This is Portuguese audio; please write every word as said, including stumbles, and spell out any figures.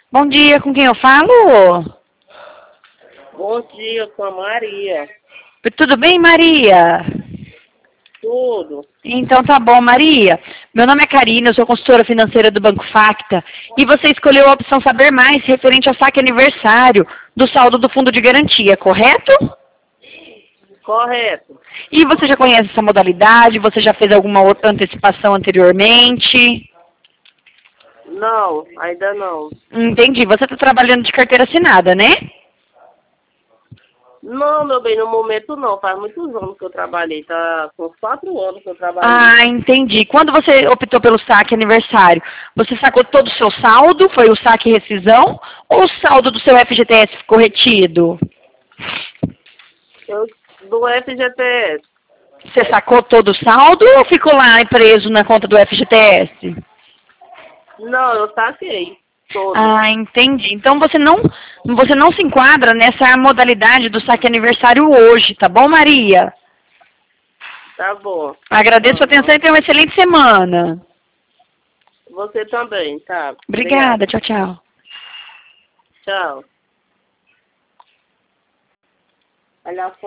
Bom dia, com quem eu falo? Bom dia, com a Maria. Tudo bem, Maria? Tudo. Então tá bom, Maria. Meu nome é Karina, eu sou consultora financeira do Banco Facta e você escolheu a opção Saber Mais referente ao saque aniversário do saldo do Fundo de Garantia, correto? Correto. E você já conhece essa modalidade? Você já fez alguma outra antecipação anteriormente? Não, ainda não. Entendi. Você está trabalhando de carteira assinada, né? Não, meu bem, no momento não. Faz muitos anos que eu trabalhei. Tá com quatro anos que eu trabalhei. Ah, entendi. Quando você optou pelo saque aniversário, você sacou todo o seu saldo? Foi o saque rescisão? Ou o saldo do seu F G T S ficou retido? Eu, do F G T S. Você sacou todo o saldo ou ficou lá preso na conta do F G T S? Não, eu saquei. Todo. Ah, entendi. Então você não, você não se enquadra nessa modalidade do saque aniversário hoje, tá bom, Maria? Tá bom. Agradeço a atenção e tenha uma excelente semana. Você também, tá? Obrigada, tchau, tchau. Tchau. Olha